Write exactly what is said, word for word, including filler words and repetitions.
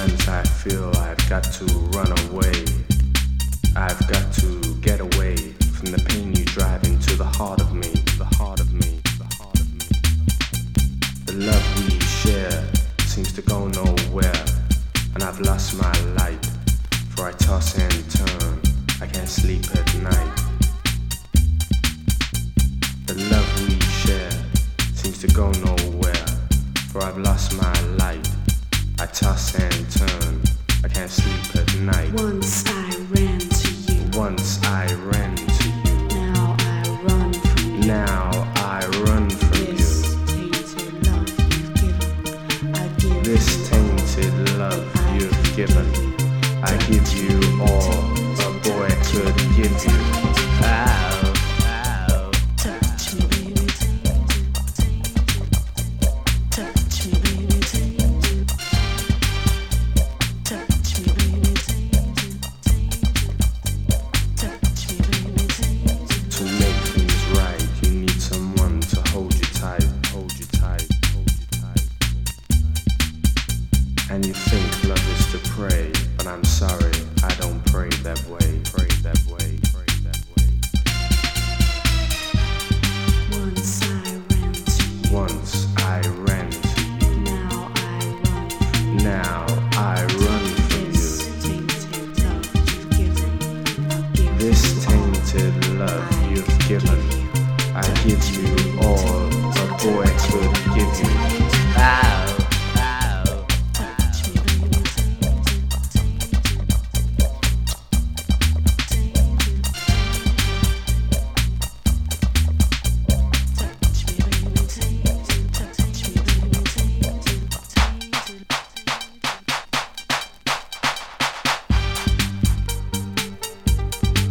Sometimes I feel I've got to run away. I've got to get away from the pain you drive into the heart of me, the heart of me, the heart of me. The love we share seems to go nowhere, and I've lost my light, for I toss and turn, I can't sleep at night. The love we share seems to go nowhere, for I've lost my light, I toss and turn, I can't sleep at night. Once I ran to you. Once I ran